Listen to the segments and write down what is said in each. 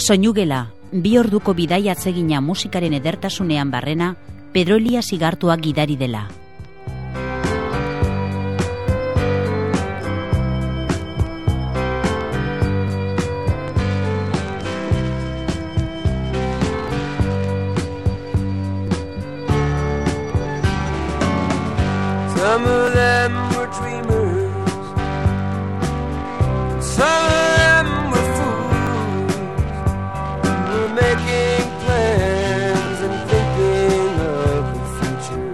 Soinugela, 2 orduko bidaia atsegina musikaren edertasunean barrena, Pedro Elias Igartuak gidari dela. Some of them were dreamers, some of them were fools, who were making plans and thinking of the future.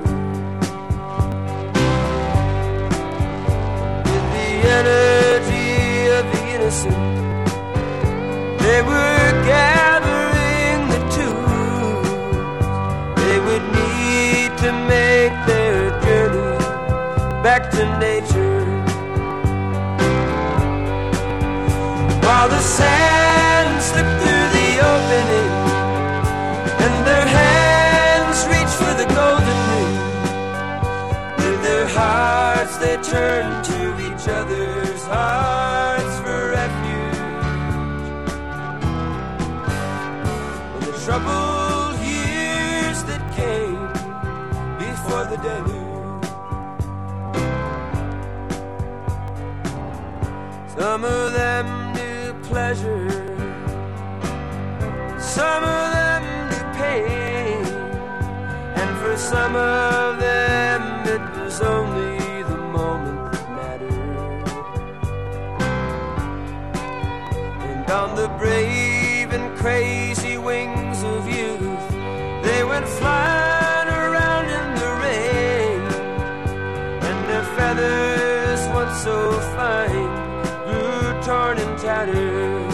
With the energy of the innocent, they were gathering the tools they would need to make their journey back to nature. While the sand slipped through the opening and their hands reached for the golden ring, with their hearts they turned to each other's hearts for refuge. In the troubled years that came before the deluge, some of them knew pleasure, some of them knew pain, and for some of them it was only the moment that mattered. And on the brave and crazy wings of youth, they went flying around in the rain, and their feathers, once so fine, torn and tattered.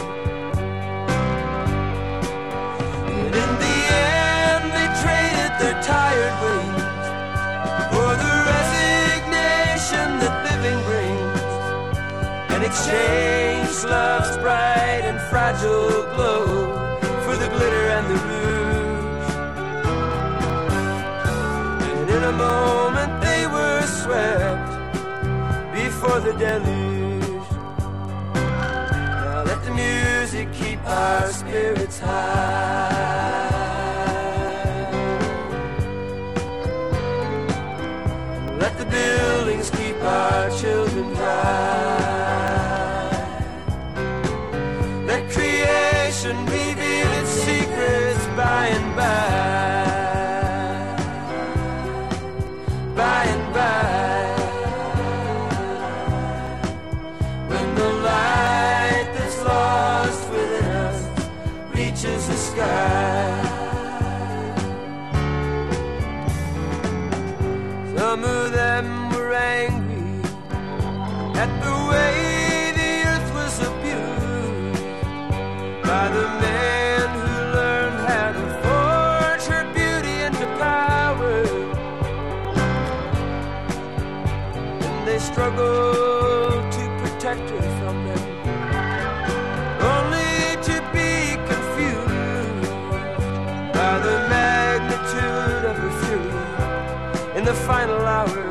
And in the end they traded their tired wings for the resignation that living brings, and exchanged love's bright and fragile glow for the glitter and the rouge. And in a moment they were swept before the deluge. Music keep our spirits high. Let the buildings keep our children dry. Let creation reveal its secrets by and by. By and by. The sky. Some of them were angry at the way the earth was abused by the man who learned how to forge her beauty into power, and they struggled to protect her from them, only to be by the magnitude of her fury in the final hour.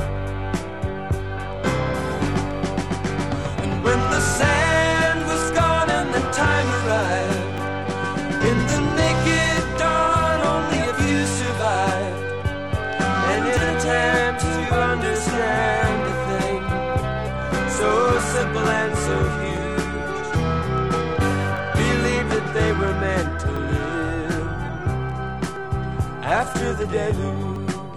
And when the sand was gone and the time arrived, in the naked dawn only a few survived, and in an attempt to understand a thing so simple and so huge, believed that they were meant to live after the deluge.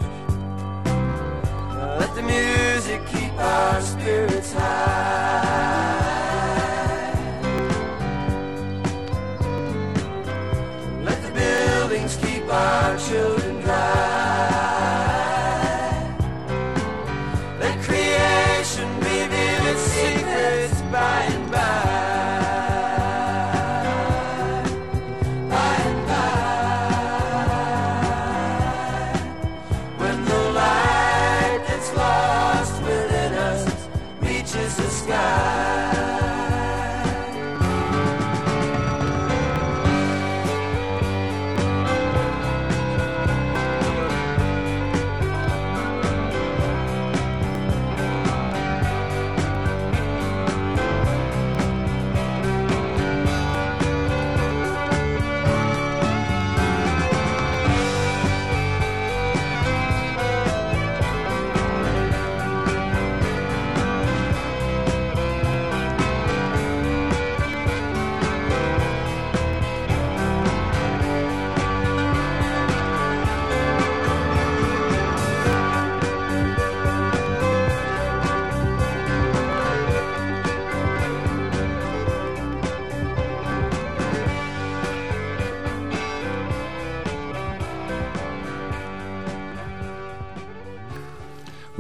Let the music keep our spirits high. Let the buildings keep our children dry. Let creation reveal its secrets by and by. Sky.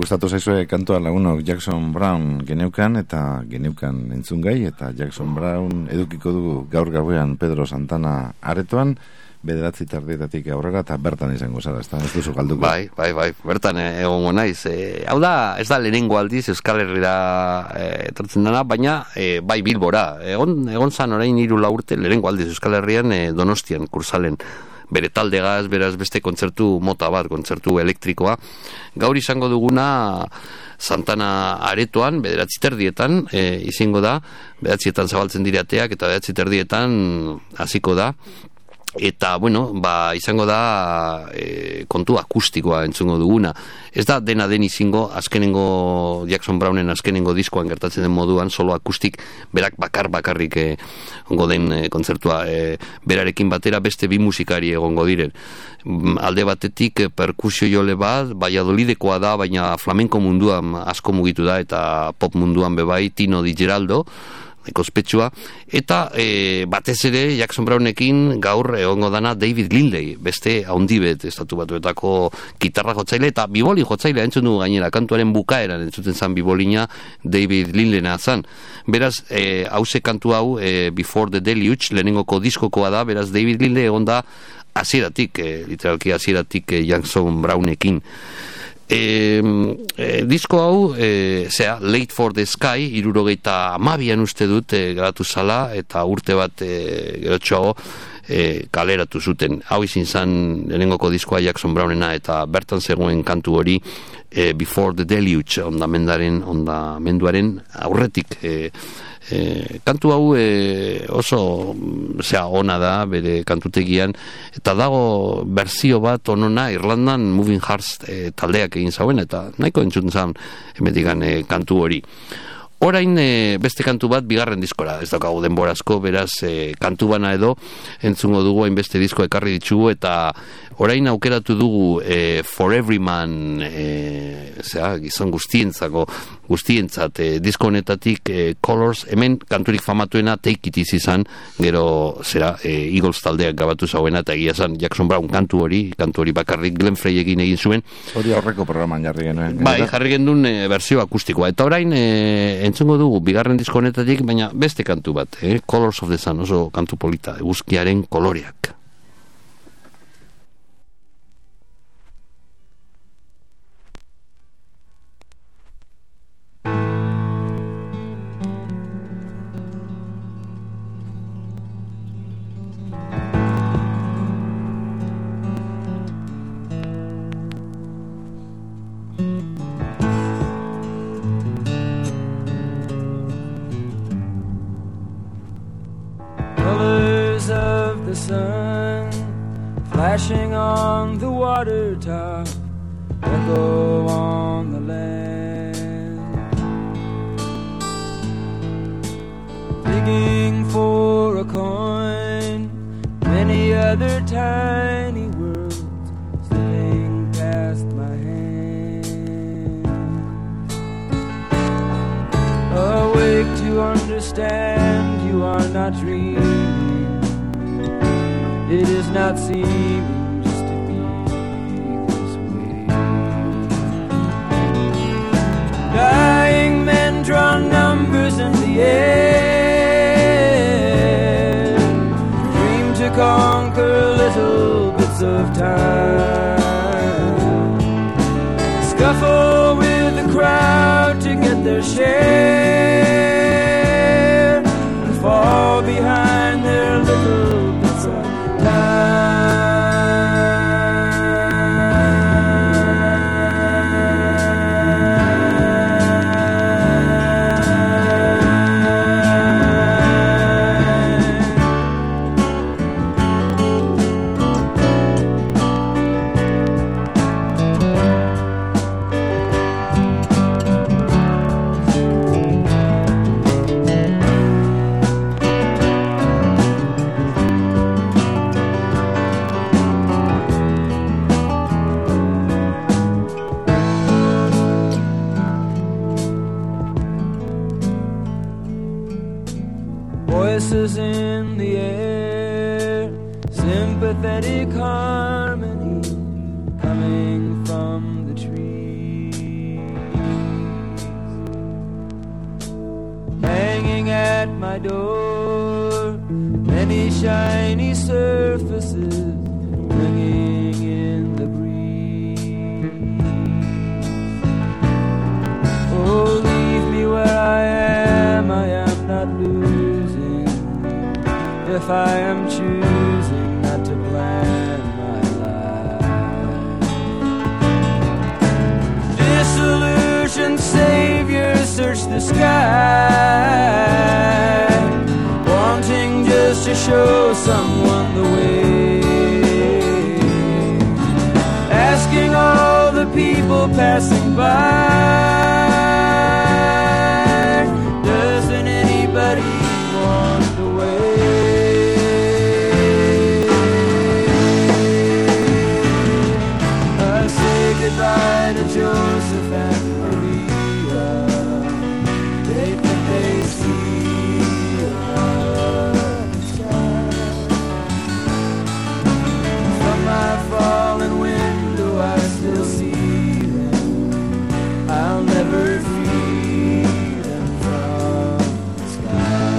gustatu zaizue kantua lagunok Jackson Brown geneukan entzungai, eta Jackson Brown edukiko du gaur gauean Pedro Santana aretoan, 9:30 aurrera, eta bertan izango zara, ez duzu galduko. Bai, bertan egongo naiz. Hau da, ez da lehenengo aldiz Euskal Herrira etortzen dana, baina bai Bilbora. Egon zan orain 3 urte lehenengo aldiz Euskal Herrian Donostian, Kursalen. Bere taldegaz, beraz beste kontzertu mota bat, kontzertu elektrikoa. Gaur izango duguna Santana aretoan, 9:30 izango da, 9:00 zabaltzen direateak, eta 9:30 hasiko da. Eta, bueno, izango da kontu akustikoa entzungo duguna. Ez da dena den izango, azkenengo Jackson Brownen azkenengo diskoan gertatzen den moduan, solo akustik berak bakarrik ongo den kontzertua. Berarekin batera beste 2 musikari egongo diren. Alde batetik perkusio jole bat, Valladolidekoa da, baina flamenko munduan asko mugitu da, eta pop munduan bebai, Tino Di Geraldo, ekospetsua, eta batez ere Jackson Brownekin gaur egongo dana David Lindley, beste haundibet Estatu Batuetako gitarra jotzaile eta biboli jotzaile entzun du gainera, kantuaren bukaeran entzuten zan bibolina David Lindleyna zan. Beraz, hauze kantu hau Before the Deluge, lehenengoko diskokoa da, beraz David Lindley egon da hasieratik, literalki hasieratik Jackson Brownekin. Disko hau Late for the Sky 72an uste dut geratu zala, eta urte bat gerotxoago kaleratu zuten. Hau izin zan lehenengoko diskoa Jackson Brownena, eta bertan zegoen kantu hori Before the Deluge, ondamenduaren aurretik. Kantu hau oso ona da bere kantutegian, eta dago berzio bat onona Irlandan Moving Hearts taldeak egin zauen, eta nahiko entzuten zan emetikan kantu hori. Orain beste kantu bat bigarren diskora, ez daukagu denborazko, beraz kantu bana edo entzungo dugu hainbeste disko ekarri ditugu, eta orain aukeratu dugu For Every Man, gizon guztientzat disko honetatik Colors, hemen kanturik famatuena Take It Easy izan, gero Eagles taldeak gabatu zauena, eta egia zan Jackson Brown kantu hori bakarrik Glenn Frey egin zuen. Hori aurreko programan jarri genuen. Bai, jarri genuen berzio akustikoa, eta orain entzungo dugu bigarren disko honetatik, baina beste kantu bat, Colors of the Sun, oso kantu polita, eguzkiaren koloreak. The sun flashing on the water top, echo on the land, digging for a coin, many other tiny worlds slipping past my hand, awake to understand you are not dreaming. It is not seeming just to be this way. Dying men draw numbers in the air, dream to conquer little bits of time, scuffle with the crowd to get their share, and fall behind their little bits of voices in the air, sympathetic harmony coming from the trees. my door. Many shiny surfaces ringing in the breeze. Oh, leave me where I am not losing. If I am choosing not to plan my life. Disillusioned saviors search the sky, wanting just to show someone the way, asking all the people passing by, doesn't anybody want the way? I say goodbye to Joseph and Maria. They think they see from my fallen window. I still see them. I'll never free them from the sky.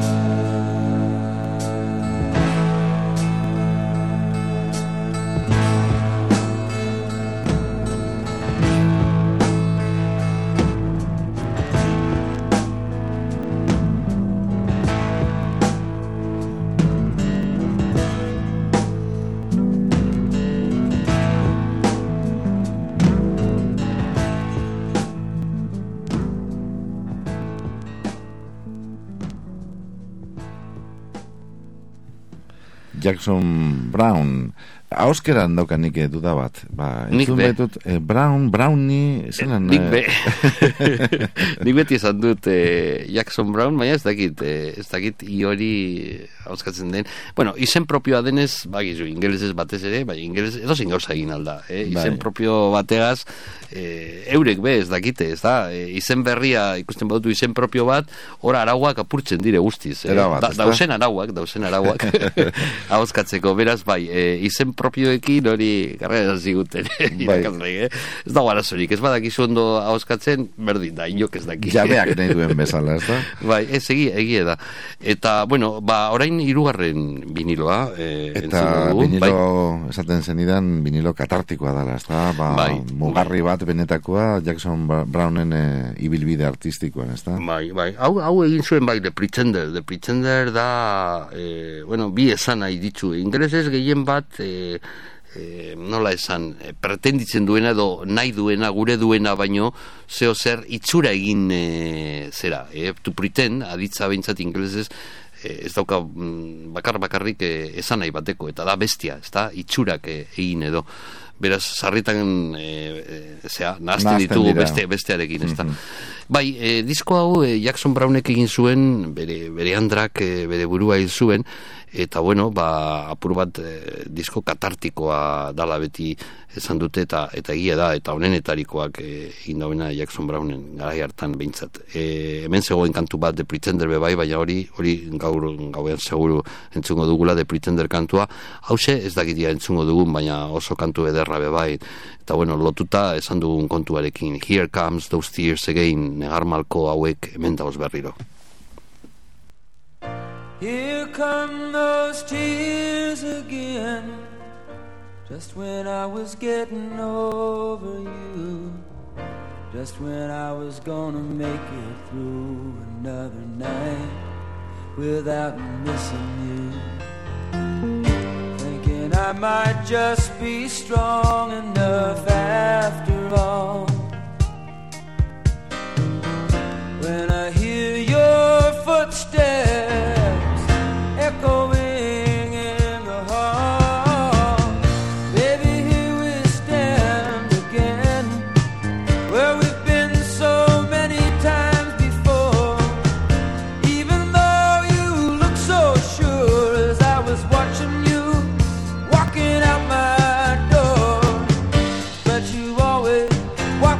Jackson Brown. Auskeran daukanik duda bat. Ba, Nik entzun be. baitut, Brownie, zelan... Nik be. Nik beti esan dut Jackson Brown, baina ez dakit iori hauskatzen den. Bueno, izen propioa denez, bagizu, ingelesez batez ere, bai, ingeles edo zin gauza egin alda. Izen propio bategaz, eurek be, ez dakite, ez da? Izen berria, ikusten badutu izen propio bat, ora arauak apurtzen dire guztiz. Dausen arauak, hauskatzeko, beraz, bai, izen propioekin hori garrera ziguten irakasleik, ez dago arazorik, ez badakizu ondo hauskatzen, berdin da, inok ez daki. Jabeak nahi duen bezala, ez da? Bai, ez egie da. Eta, bueno, ba, orain hirugarren viniloa, eta vinilo, bai? Esaten zenidan, vinilo katartikoa dela, ez da? Ba, bai, mugarri bat benetakoa Jackson Brownen ibilbide artistikoan, ez da? Bai, hau egin zuen bai, The Pretender da, bueno, bi esan nahi ditzu, ingelesez gehien bat, nola esan, pretenditzen duena edo nahi duena, gure duena baino, zeo zer itxura egin zera, to pretend, aditza behintzat ingelesez, ez dauka bakarrik esan nahi bateko, eta da bestia, ez da, itxurak egin edo. Beraz, sarritan nahazten ditugu bestearekin, ez da. Bai, disko hau Jackson Brownek egin zuen, bere andrak, bere burua hil zuen, eta bueno, ba, apur bat disko katartikoa dala beti esan dute, eta egia da, eta honenetarikoak egin dauena Jackson Brownen garai hartan behintzat. Hemen zegoen kantu bat The Pretender bebai, baina hori gauean seguru entzungo dugula The Pretender kantua, hause ez dakitia entzungo dugun, baina oso kantu ederra bebai, eta bueno, lotuta esan dugun kontuarekin, Here Comes Those Tears Again, negar malko hauek hemen dauz berriro. Here come those tears again, just when I was getting over you, just when I was gonna make it through another night without missing you, thinking I might just be strong enough after all. When I hear your footsteps echoing in the hall, baby, here we stand again, where we've been so many times before. Even though you look so sure as I was watching you walking out my door, but you always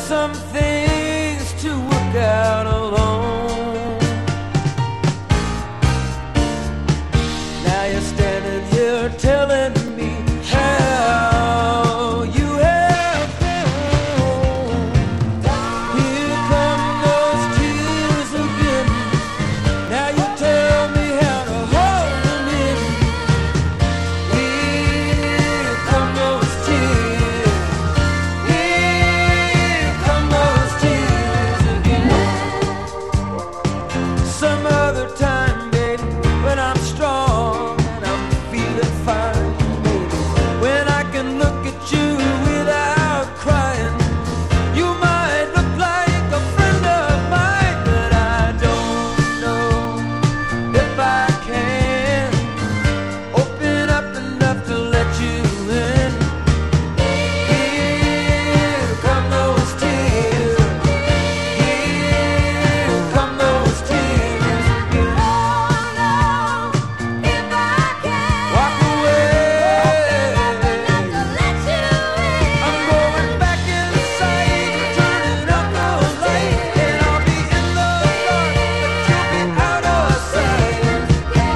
some things to work out alone. Now you're standing here telling me how you have grown. Here come those tears again. Now you tell me how to hold them in. Here come those tears. Here come those tears again. Some other time, baby, when I'm strong and I'm feeling fine, baby, when I can look at you without crying, you might look like a friend of mine, but I don't know if I can open up enough to let you in. Here come those tears. Here come those tears again. Walk away. I'm going back inside, turning up the light, and I'll be in the dark, but you'll be out of sight. If I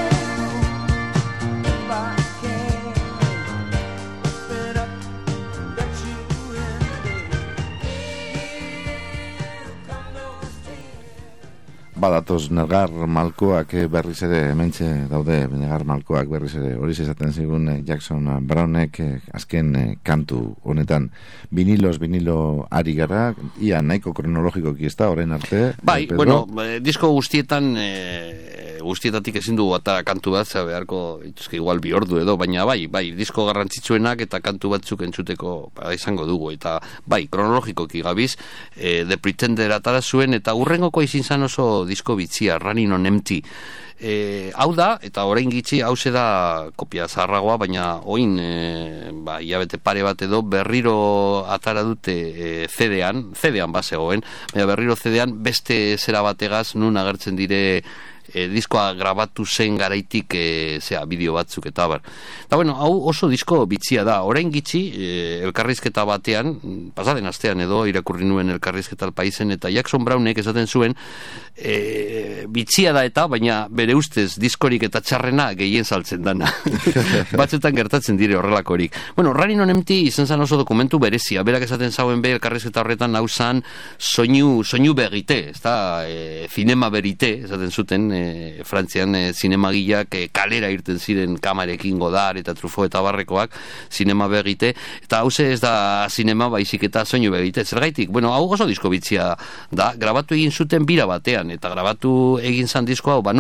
can open up, let you in, baby. Here come those tears. Badatoz negar malkoak berriz ere hementxe daude, negar malkoak berriz ere hori esaten zigun Jackson Brownek azken kantu honetan vinilo ari gara, ia nahiko kronologikoki ez da orain arte. Bai, Pedro? bueno, disko guztietan guztietatik ezin dugu atara kantu bat, za beharko ituzke igual 2 ordu edo, baina bai, disko garrantzitsuenak eta kantu batzuk entzuteko izango dugu, eta bai, kronologikoki gabiz, The Pretender atara zuen, eta hurrengoko izin zan oso disko bitzia, Running on Empty. Hau da, eta orain gitxi, hau da kopia zaharragoa, baina oin hilabete pare bat edo berriro atara dute CD-an bazegoen, baina berriro CD-an beste zera bategaz nun agertzen dire diskoa grabatu zen garaitik bideo batzuk eta bar. Eta bueno, hau oso disko bitzia da. Orain gitxi, elkarrizketa batean, pasaden astean edo irakurri nuen elkarrizketa Alpaisen, eta Jackson Brownek esaten zuen bitzia da eta, baina bere ustez diskorik eta txarrena gehien saltzen dana. Batzetan gertatzen dire horrelakorik. Bueno, Running on Empty izan zan oso dokumentu berezia. Berak esaten zauen be elkarrizketa horretan hau zan soinu berite, ez da, cinema berite, esaten zuten, Frantzian zinemagileak kalera irten ziren kamarekin Godard eta Truffaut eta barrekoak zinema begite, eta hauze ez da zinema baizik eta soinu begite. Zergaitik, bueno, hau oso disko bitzia da, grabatu egin zuten bira batean, eta grabatu egin zan disko hau,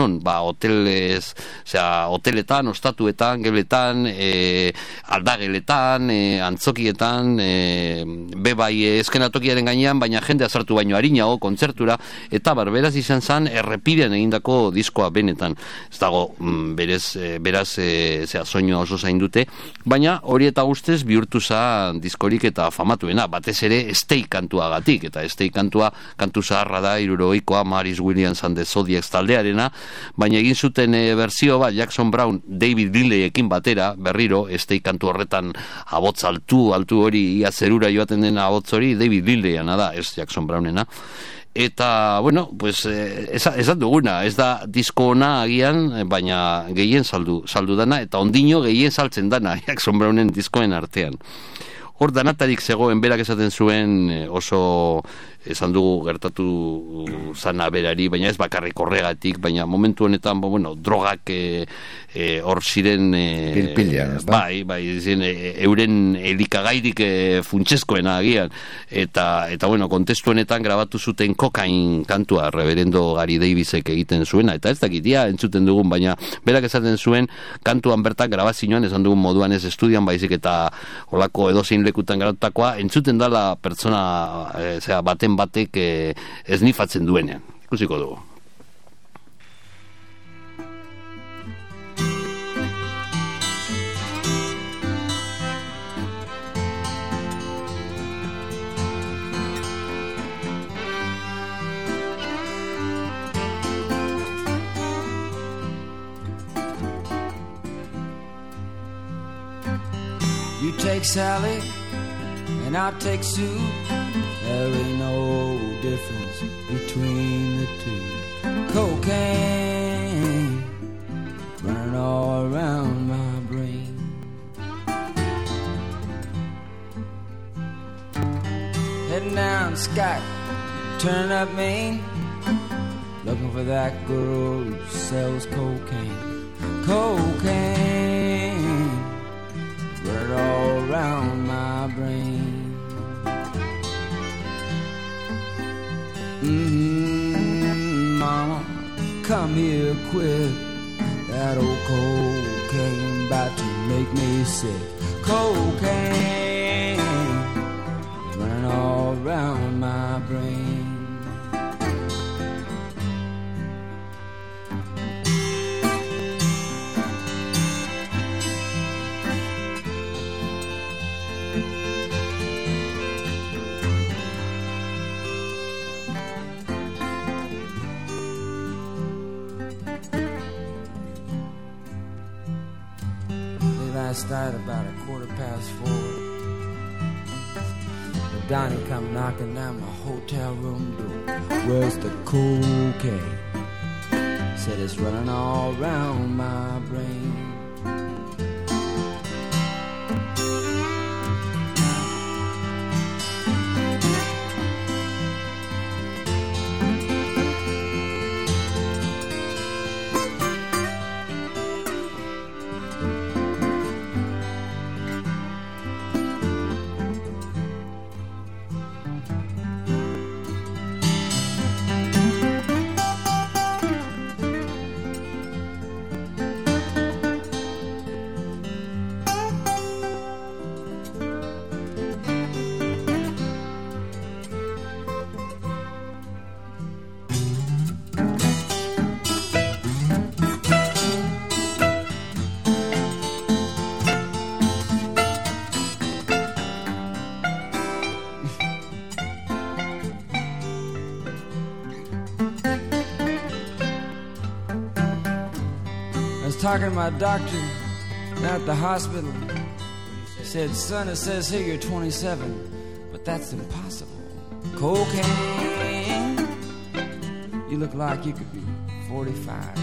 hoteletan, ostatuetan, gebletan, aldageletan, antzokietan, bebai eskenatokiaren gainean, baina jende azartu baino harinago, kontzertura, eta beraz izan zan errepidean egindako diskoa benetan. Ez dago beraz soinua oso zain dute, baina hori eta guztez bihurtu za diskorik eta famatuena, batez ere Stay kantuagatik, eta Stay kantu zaharra da, 70koa Maris Williams and the Zodiacs taldearena, baina egin zuten berzio bat Jackson Brown David Lilleyekin batera, berriro Stay kantu horretan abotz altu hori, ia zerura joaten dena abotz hori David Lilleyana da, ez Jackson Brownena. Eta, bueno, pues, esan duguna, ez da disko ona agian, baina gehien saldu dana, eta ondino gehien saltzen dana, Jackson Brownen diskoen artean. Hor danatarik zegoen, berak esaten zuen oso, esan dugu gertatu zana berari, baina ez bakarrik horregatik, baina momentu honetan, bueno, drogak hor ziren bai, ziren euren elikagairik funtseskoena agian, eta bueno, kontestu honetan grabatu zuten Kokain kantua, Reverendo Gary Davisek egiten zuena, eta ez dakitia entzuten dugun, baina berak esaten zuen kantuan bertan grabazioan, esan dugun moduan ez estudian, baizik eta olako edozein lekutan garatutakoa, entzuten dala pertsona baten batek esnifatzen duenean. Ikusiko dugu. You take Sally and I'll take Sue, There ain't no difference between the two. Cocaine running all around my brain. Heading down Scott, turning up Maine, looking for that girl who sells cocaine. Cocaine running all around my brain. Mama, come here quick. That old cocaine about to make me sick. Cocaine running all around my brain. Last night about 4:15, Donnie come knocking down my hotel room door. Where's the cocaine? Said it's running all around my brain. Talking to my doctor at the hospital. He said, son, it says here you're 27, but that's impossible. Cocaine, you look like you could be 45.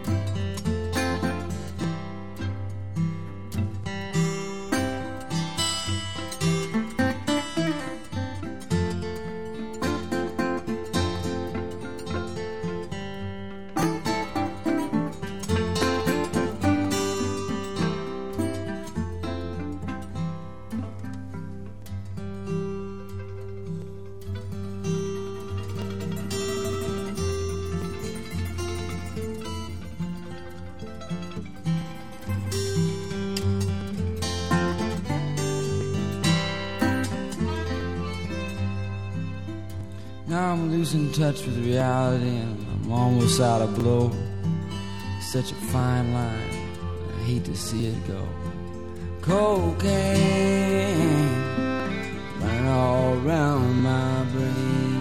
Now I'm losing touch with reality and I'm almost out of blow. Such a fine line, I hate to see it go. Cocaine running all around my brain.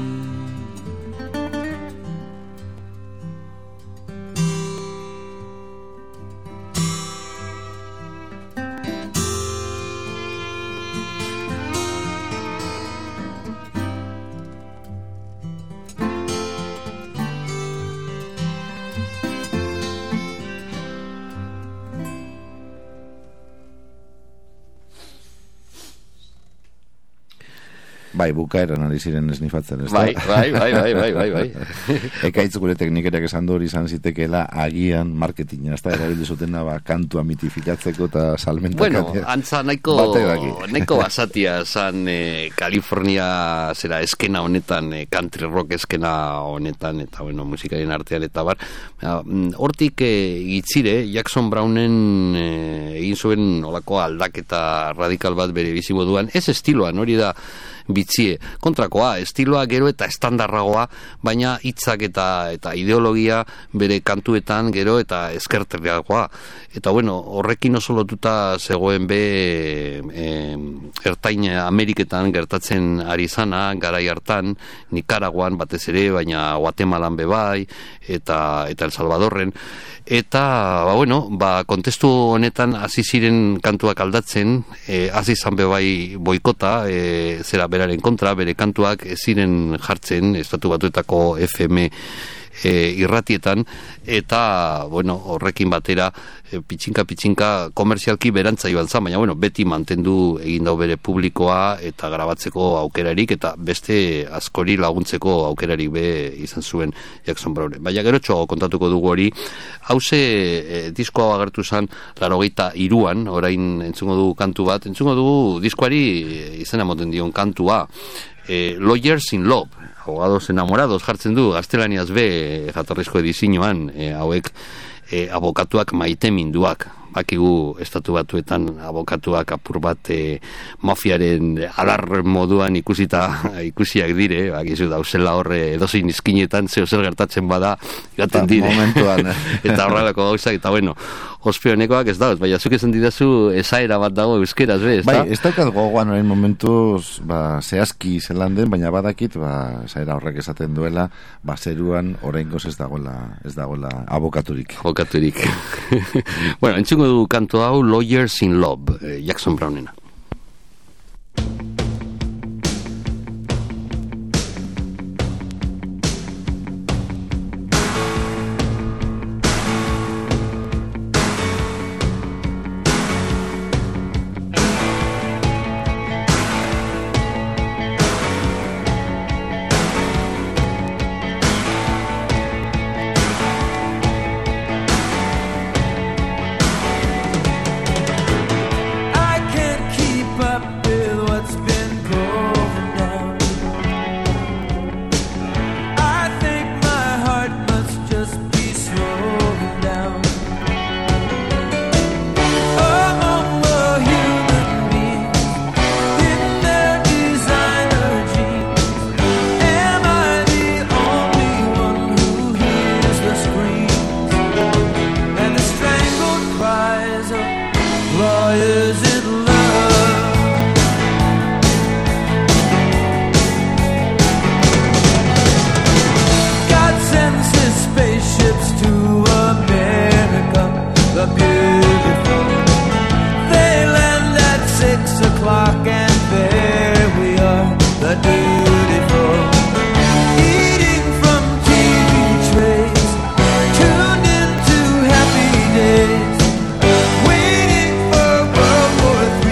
Bai, bukaeran ari ziren esnifatzen, ez da? Bai. Ekaitz gure teknikeriak esan du hori izan zitekeela agian marketinga, ez da, erabildu zutena kantua mitifikatzeko eta salmentak. Bueno, antza nahiko basatia zan California zera eskena honetan, country rock eskena honetan, eta bueno, musikarien artean eta bar. Hortik gitzire, Jackson Brownen egin zuen olako aldaketa radikal bat bere bizimoduan, ez estiloan, hori da bitzie, kontrakoa, estiloa gero eta estandarragoa, baina hitzak eta ideologia bere kantuetan gero eta eskerterriagoa. Eta bueno, horrekin oso lotuta zegoen ertain Ameriketan gertatzen ari zana, garai hartan, Nikaraguan batez ere, baina Guatemalan bebai, eta El Salvadorren. eta kontestu honetan hasi ziren kantuak aldatzen, hasi izan bai boikota, zera beraren kontra, bere kantuak ez ziren jartzen Estatu Batuetako FM irratietan, eta horrekin batera pitxinka komerzialki berantza joan zan, baina beti mantendu egin dau bere publikoa eta grabatzeko aukerarik eta beste askori laguntzeko aukerarik be izan zuen Jackson Brown. Baina gerotxo kontatuko dugu hori, hause diskoa agertu zan 83an, orain entzungo dugu kantu bat, entzungo dugu diskoari izena moten dion kantua, Lawyers in Love, abogados enamorados jartzen du, gaztelaniaz be jatorrizko edizioan, hauek abokatuak maite minduak, bakigu Estatu Batuetan abokatuak apur bat mafiaren alar moduan ikusiak dire, bakizu dauzela horre edozein izkinetan zeo zer gertatzen bada gaten dire momentuan eta horrelako gauzak, eta ospe honekoak ez dauz, baina zuk esan didazu esaera bat dago euskeraz, be, ez da? Bai, ez daukat gogoan orain momentuz zehazki zelan den, baina badakit esaera horrek esaten duela, zeruan oraingoz ez dagoela abokaturik. Entzungo du kantu hau Lawyers in Love, Jackson Brownena. Waiting for World War III.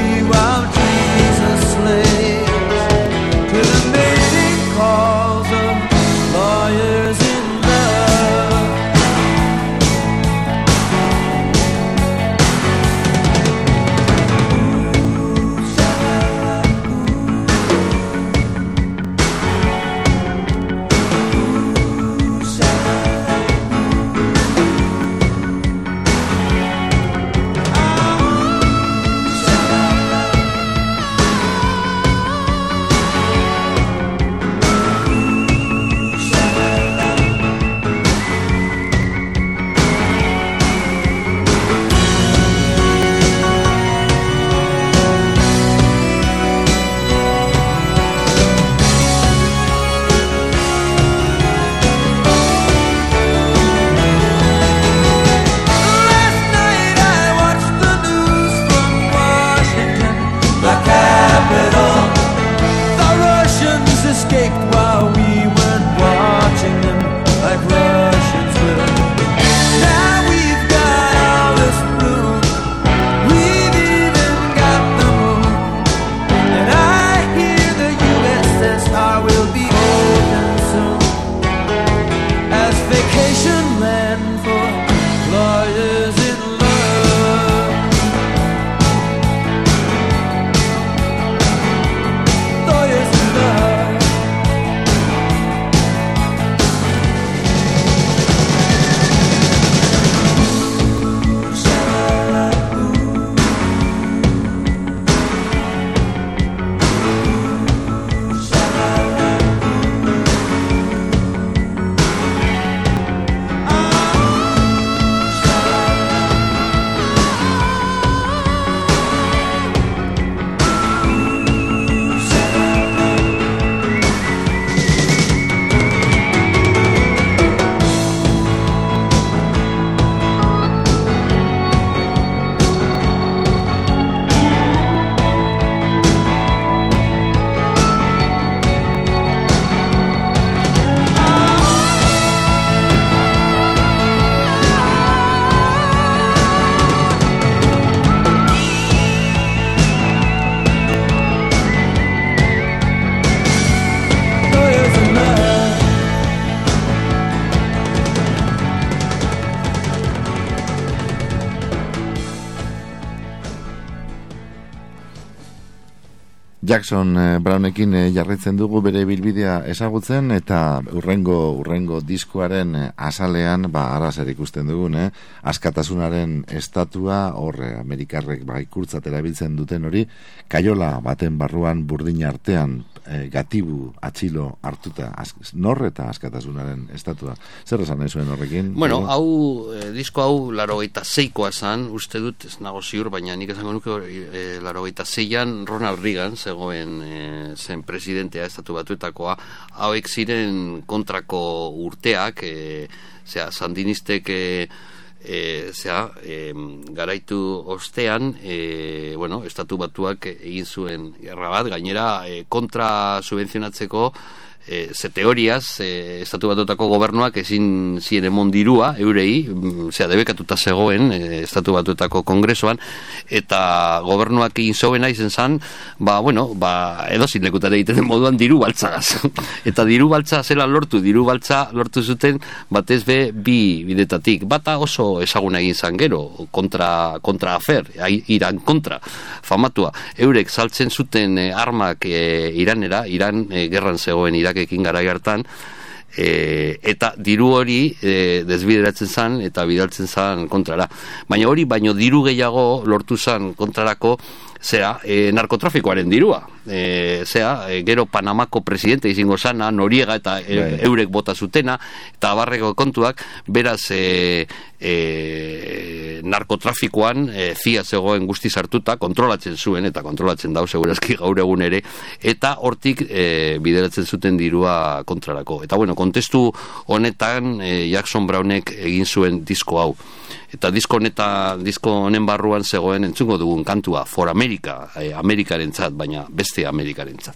Jackson Brownekin jarraitzen dugu bere bilbidea ezagutzen, eta urrengo diskoaren azalean, arazer ikusten dugun, askatasunaren estatua, hor Amerikarrek ikurtzat erabiltzen duten hori, kaiola baten barruan burdin artean gatibu atxilo hartuta, nor eta askatasunaren estatua. Zer esan nahi zuen horrekin? Bueno, disko hau 86koa esan, uste dut, ez nago ziur, baina nik esango nuke 86an Ronald Reagan zegoen zen presidentea estatu batuetakoa, hauek ziren kontrako urteak, sandinistek garaitu ostean, estatu batuak egin zuen gerra bat, gainera kontra subvenzionatzeko ze teoriaz, estatu batutako gobernuak ezin zien emon dirua eurei, debekatuta zegoen estatu batutako kongresoan, eta gobernuak egin zauena izen zan, edozin lekutare egiten den moduan diru baltzagaz. Eta diru baltza zela diru baltza lortu zuten batez bi bidetatik. Bata oso ezaguna egin zan gero, kontra afer, Iran kontra, famatua. Eurek saltzen zuten armak Iranera, Iran gerran zegoen Irakekin garai hartan, eta diru hori desbideratzen zan eta bidaltzen zan kontrara. Baina hori, diru gehiago lortu zan kontrarako narkotrafikoaren dirua. Gero Panamako presidente izango sana, Noriega eta eurek bota zutena, eta abarreko kontuak, beraz narkotrafikoan CIA zegoen guztiz hartuta, kontrolatzen zuen, eta kontrolatzen dau segurazki gaur egun ere, eta hortik bideratzen zuten dirua kontrarako. Eta kontestu honetan Jackson Brownek egin zuen disko hau. Eta disko honen barruan zegoen entzungo dugun kantua, For America, Amerikarentzat, baina beste Amerikarentzat.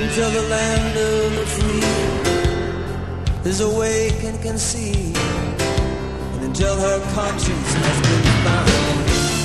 until the land of the free is awake and can see, and until her conscience has been found.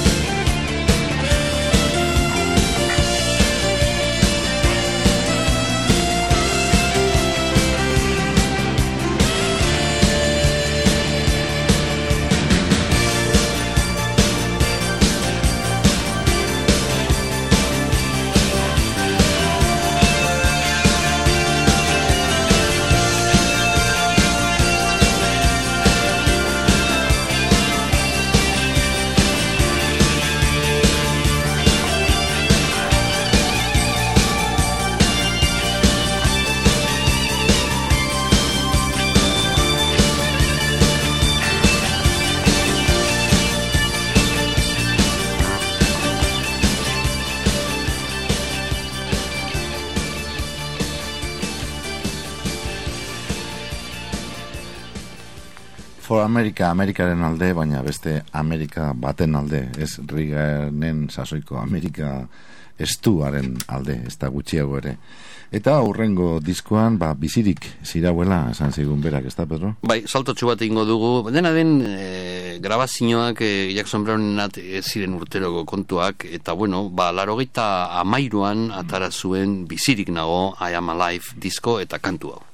For America, Amerikaren alde, baina beste Amerika baten alde, ez Reaganen sasoiko Amerika estuaren alde, ez da gutxiago ere. Eta aurrengo diskoan, bizirik zirauela, esan zigun berak, ez da, Pedro? Bai, saltotxu bat ingo dugu, dena den grabazioak Jackson Brownenat ziren urteroko kontuak, eta bueno, 93an atara zuen bizirik nago I Am Alive disko eta kantu hau.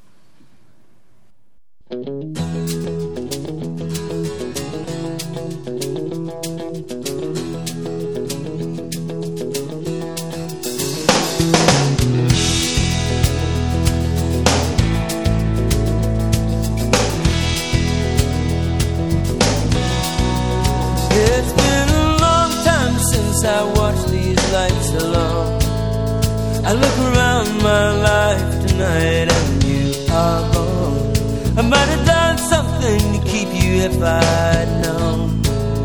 It's been a long time since I watched these lights alone. I look around my life tonight and you are gone. I might have done something to keep you if I'd known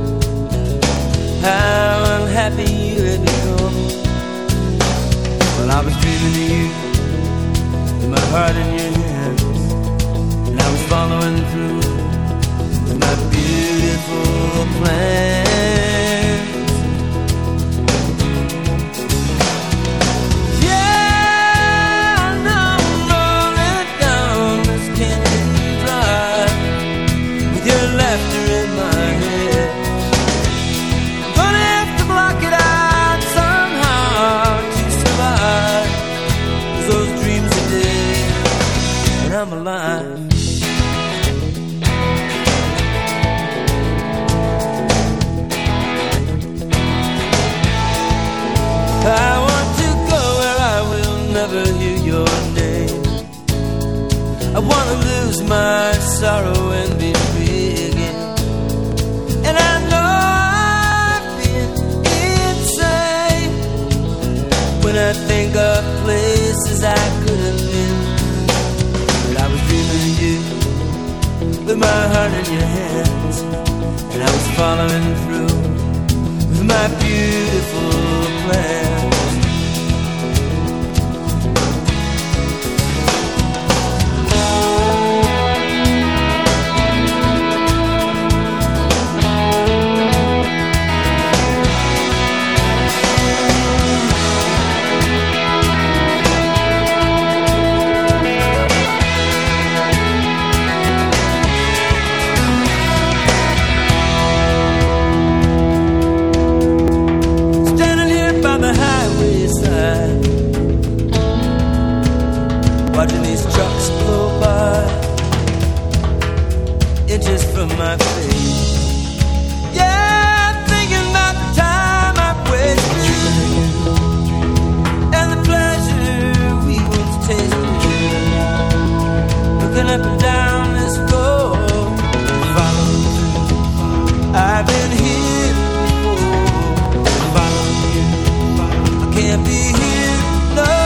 how unhappy you had become. Well, I was dreaming of you with my heart in your hands, and I was following through with my beautiful plans. I'm alive. I want to go where I will never hear your name. I want to lose my sorrow and be free again. And I know I've been insane when I think of places I could have been. I was dreaming of you with my heart in your hands, and I was following through with my beautiful plans. Watching these trucks blow by, inches from my face. Yeah, thinking about the time I've wasted and the pleasure we once tasted. Looking up and down this road, following through. I've been here before, following you. I can't be here, no.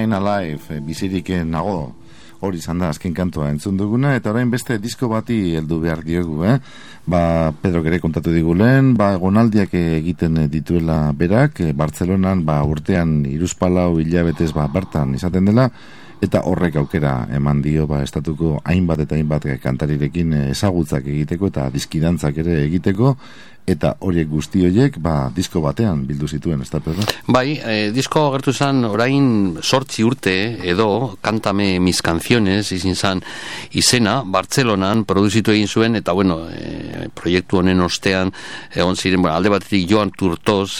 I'm Alive, bizirik nago, hori izan da azken kantua entzun duguna, eta orain beste disko bati heldu behar diogu, Pedro ere kontatu digu lehen, egonaldiak egiten dituela berak, Bartzelonan, urtean 3-4 hilabetez bertan izaten dela, eta horrek aukera eman dio estatuko hainbat eta hainbat kantarirekin ezagutzak egiteko eta diskidantzak ere egiteko, eta horiek guzti horiek disko batean bildu zituen, ez da, Pedro? Bai, disko agertu zen orain 8 urte edo Cántame mis canciones izin zen izena, Bartzelonan produzitu egin zuen, eta bueno, proiektu honen ostean egon ziren, alde batetik Joan Turtoz,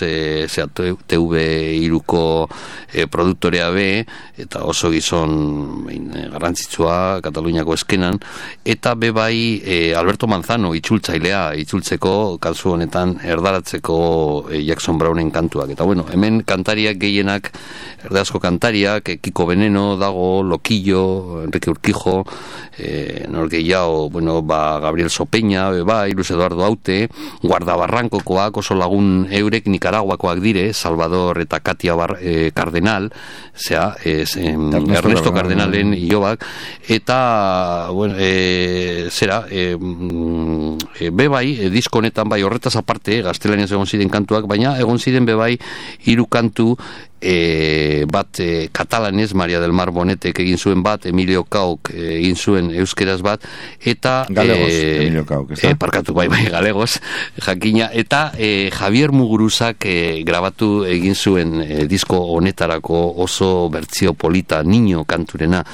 TV3ko produktorea be, eta oso gizon garrantzitsua Kataluniako eskenan, eta be bai Alberto Manzano itzultzeko kanzu honetan erdaratzeko Jackson Brownen kantuak. Eta bueno, hemen kantariak gehienak, erdazko kantariak, Kiko Veneno dago, Loquillo, Enrique Urquijo, norgehiago, Gabriel Sopeña, Luis Eduardo Aute, Guardabarrankokoak, oso lagun eurek Nicaraguakoak dire, Salvador eta Katia Cardenal, Ernesto Cardenalen ilobak, eta bebai, disko honetan bai horretaz aparte, gaztelaniaz egon ziren kantuak, baina egon ziren bebai 3 kantu bat katalanez, Maria del Mar Bonetek egin zuen bat, Emilio Kauk egin zuen euskeraz bat, eta Galegos, Emilio Kauk, ez da? Parkatu, bai, Galegos, jakina, eta Javier Muguruzak grabatu egin zuen disko honetarako oso bertzio polita, Niño kanturena,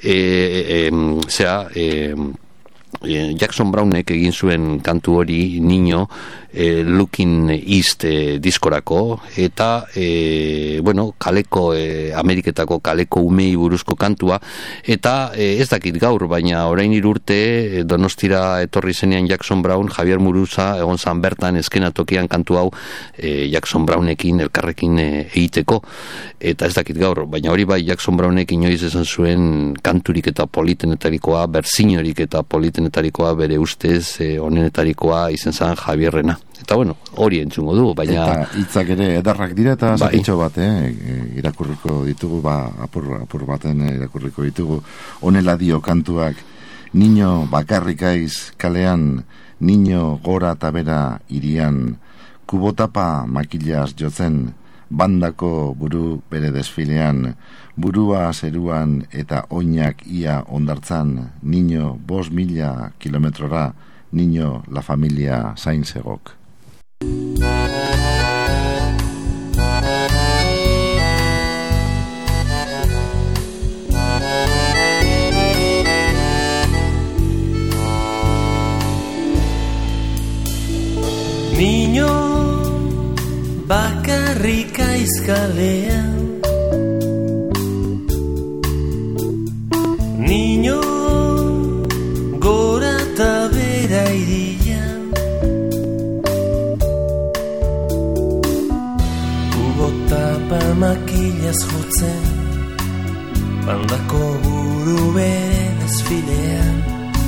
Jackson Brownek egin zuen kantu hori Niño Looking East diskorako, eta kaleko Ameriketako kaleko umei buruzko kantua, eta ez dakit gaur, baina orain 3 urte Donostira etorri zenean Jackson Brown, Javier Muguruza egon zan bertan eskenatokian kantu hau Jackson Brownekin elkarrekin egiteko, eta ez dakit gaur, baina hori bai Jackson Brownek inoiz esan zuen kanturik eta politenetarikoa, berzinorik eta politenetarikoa bere ustez onenetarikoa izen zan Javierrena. Eta hori entzungo du, baina... Eta hitzak ere edarrak dira eta zapitxo bat, irakurriko ditugu, apur baten irakurriko ditugu. Honela dio kantuak, niño bakarrikaiz kalean, niño gora eta bera irian, kubotapa makilaz jotzen, bandako buru bere desfilean, burua zeruan eta oinak ia ondartzan, niño 5.000 kilometrora, niño la familia zainzegok. Niño bakarrik aizkalean, niño gora eta bera irian, kubotapa makilaz jotzen, bandako buru bere desfilean,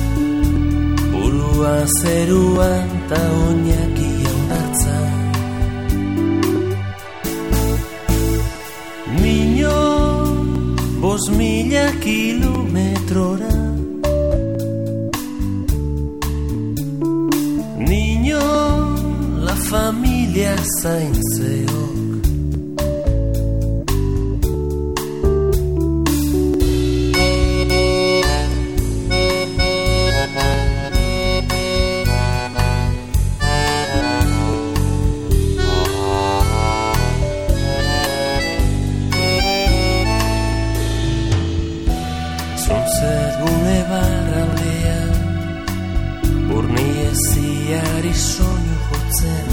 burua zeruan ta oinak ondartzan. Niño 5.000 kilometrora, niño la familia zaintzeok. Soinu jotzen,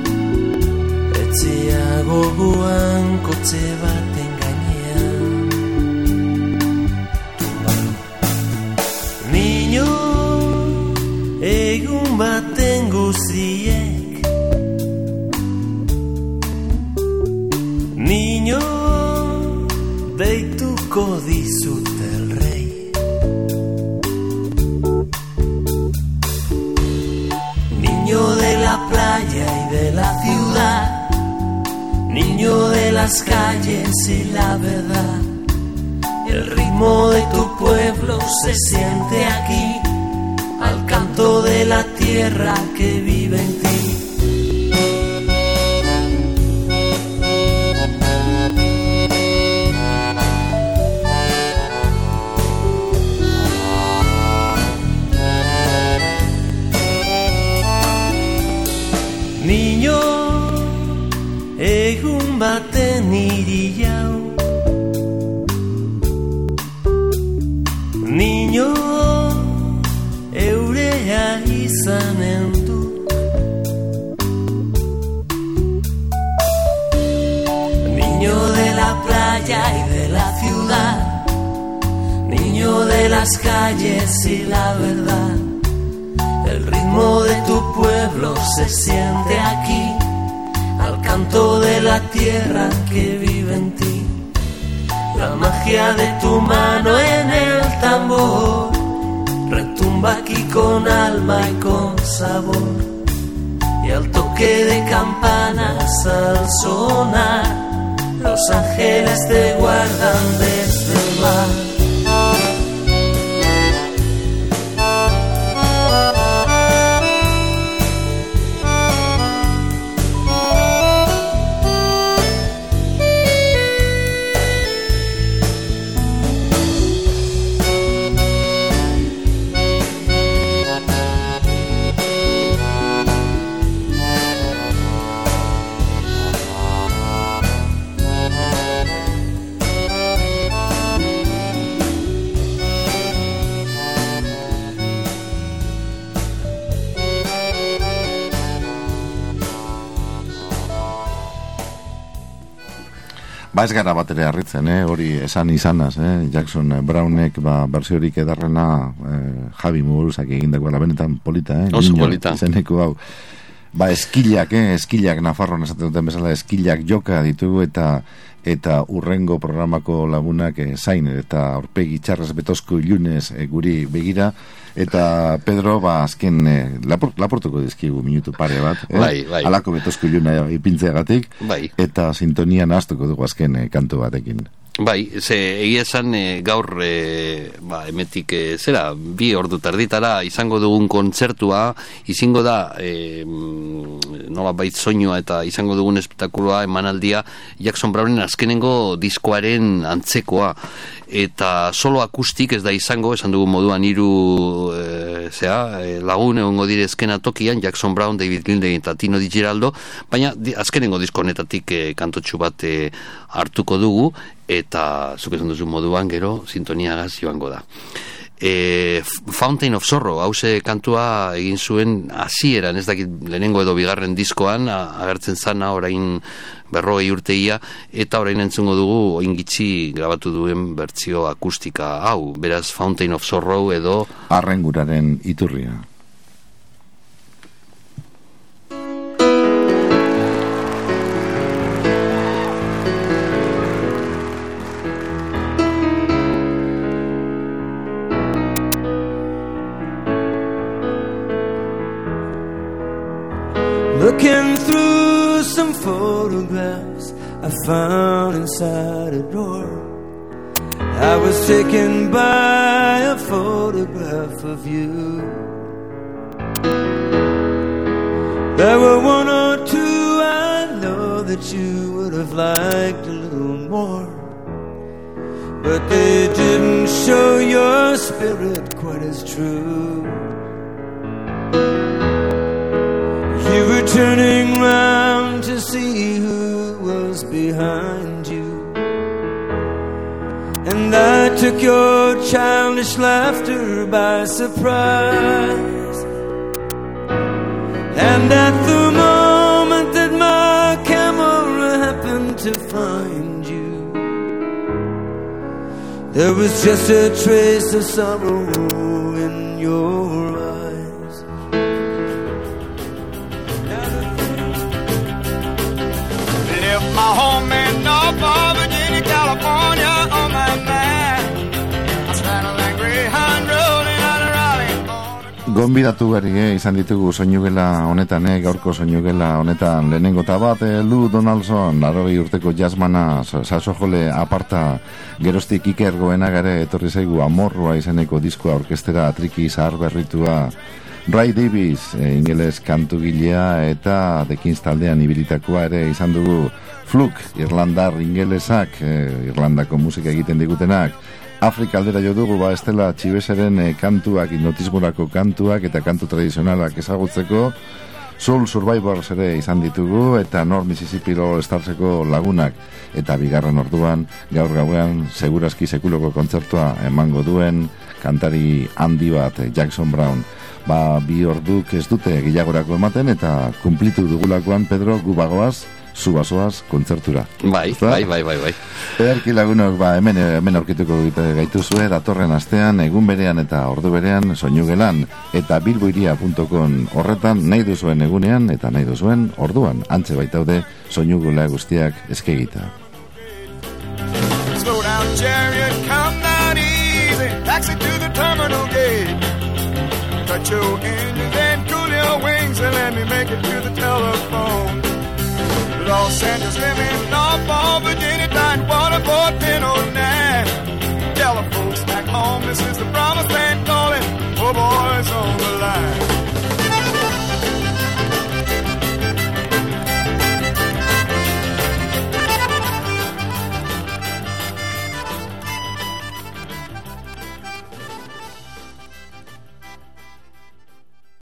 etzia goguan kotze baten gainean. Niño egun baten guziek, niño deituko dizut el rey. Niño de la playa y de la ciudad, niño de las calles y la verdad, El ritmo de tu pueblo se siente aquí, al canto de la tierra que vive en ti. Niño, egun baten niri hau. Niño, eurea izanen du. Niño de la playa y de la ciudad, niño de las calles y la verdad. El ritmo de tu pueblo se siente aquí, al canto de la tierra que vive en ti. La magia de tu mano en el tambor retumba aquí con alma y con sabor. Y al toque de campanas al sonar, los ángeles te guardan desde el mar. Ba ez gara bat ere harritzen, hori esan izanaz, Jackson Brownek bersiorik edarrena Javi Muguruzak egindakoa, benetan polita, oso polita. Izeneko hau. Ba eskilak Nafarroan esaten duten bezala, eskilak joka ditugu eta urrengo programako lagunak zain eta aurpegi txarrez betozko ilunez guri begira. Eta Pedro, azken laportuko dizkigu minutu pare bat, bai. Alako betozko iluna ipintzeagatik, bai. Eta sintonia nahaztuko dugu azken kantu batekin. Bai, egia esan gaur emetik 2 ordu tarditara izango dugun kontzertua, izango da nola bait soinua eta izango dugun espektakuloa emanaldia Jackson Brownen azkenengo diskoaren antzekoa. Eta solo akustik ez da izango, esan dugu moduan 3 lagun egongo dire ezkena tokian, Jackson Brown, David Gilden eta Tino Di Giraldo, baina azkenengo disko honetatik kantotxu bat hartuko dugu, eta zuk esan duzu moduan gero sintoniagaz joango da. Fountain of Sorrow, hause kantua egin zuen hasieran, ez dakit lehenengo edo bigarren diskoan, agertzen zana orain 40 urteia, eta orain entzungo dugu oingitxi grabatu duen bertsio akustika hau, beraz Fountain of Sorrow edo Arrenguraren iturria. Looking through some photographs I found inside a door, I was taken by a photograph of you. There were 1 or 2 I know that you would have liked a little more, but they didn't show your spirit quite as true. You were turning round to see who was behind you, and I took your childish laughter by surprise. And at the moment that my camera happened to find you, there was just a trace of sorrow in your eyes. My home in Norfolk, Virginia, California, on my mind. I straddle that Greyhound Road in Raleigh. Gonbidatu berri izan ditugu soinugela honetan, gaurko soinugela honetan lehenengo bat, Lou Donaldson, 80 urteko jazzmana, saxofole aparta, geroztik Iker Goenagare etorri zaigu Amorrua izeneko diskoa orkestera triki zahar berritua, Ray Davis, ingeles kantugilea eta The Kings taldean ibilitakoa ere izan dugu, Fluke, Irlandar ingelesak, Irlandako musika egiten digutenak, Afrika aldera jo dugu, estela Txibeseren kantuak, hipnotismorako kantuak eta kantu tradizionalak ezagutzeko, Soul Survivors ere izan ditugu, eta North Mississippi Starseko lagunak, eta bigarren orduan, gaur gauean, segurazki sekuloko kontzertua emango duen, kantari handi bat, Jackson Brown. Bi orduk ez dute gehiagorako ematen, eta kumplitu dugulakoan, Pedro, gu bagoaz, zubazoaz kontzertura. Bai. Ederki lagunok, hemen aurkituko gaituzue, datorren astean, egun berean eta ordu berean, soinugelan, eta bilboiria.com horretan, nahi duzuen egunean, eta nahi duzuen orduan, antze baitaude, soinugela guztiak eskegita. Slow down, chariot, come down easy, taxi to the terminal gate. Cut your engines and cool your wings and let me make it to the telephone. Los Angeles, living North of Virginia, Tidewater, 41009. Tell the folks back home, this is the promised land calling. Oh, boys on the line.